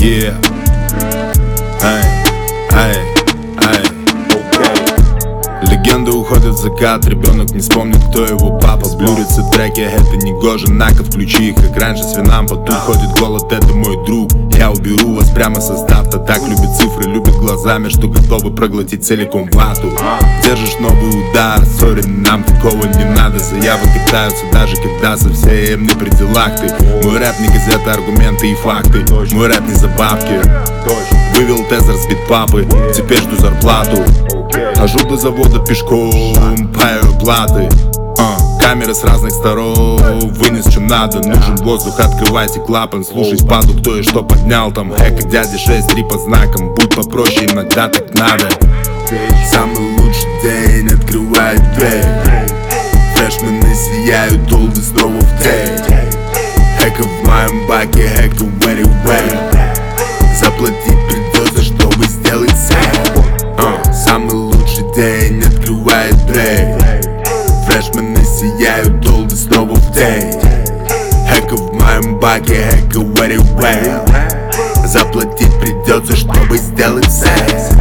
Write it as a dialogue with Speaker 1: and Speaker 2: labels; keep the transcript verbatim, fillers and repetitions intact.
Speaker 1: Yeah. Эй, эй, эй. Легенда уходит в закат, ребенок не вспомнит, кто его папа. Блюрятся треки, это не гоже, на-ка включи их, как раньше с винам потух. Ходит голод, это мой друг, я уберу вас прямо со старта. Так любит цифры, любит глазами, что готовы проглотить целиком вату. Держишь новый удар, сори, нам такого не надо. Заявы китаются, даже когда совсем не при делах ты. Мой рэп не газета, аргументы и факты. Мой рэп не забавки. Вывел тезер с бит папы, теперь жду зарплату. Хожу до завода пешком, паю платы. uh, Камеры с разных сторон, вынес что надо. Нужен воздух, открывайте клапан. Слушать паду, кто и что поднял там. Эко дядя шесть три по знакам. Будь попроще, иногда так надо. Самый лучший день открывает дверь. Фрешмены сияют, долго снова в день. Эко в моем баке, эко very well. Заплатить придется, чтобы сделать сейл. uh, Самый лучший день открывает дверь. Фрешмены сияют, долго снова в день. Эко в моем баке, эко very well. Заплатить придется, чтобы сделать сейл.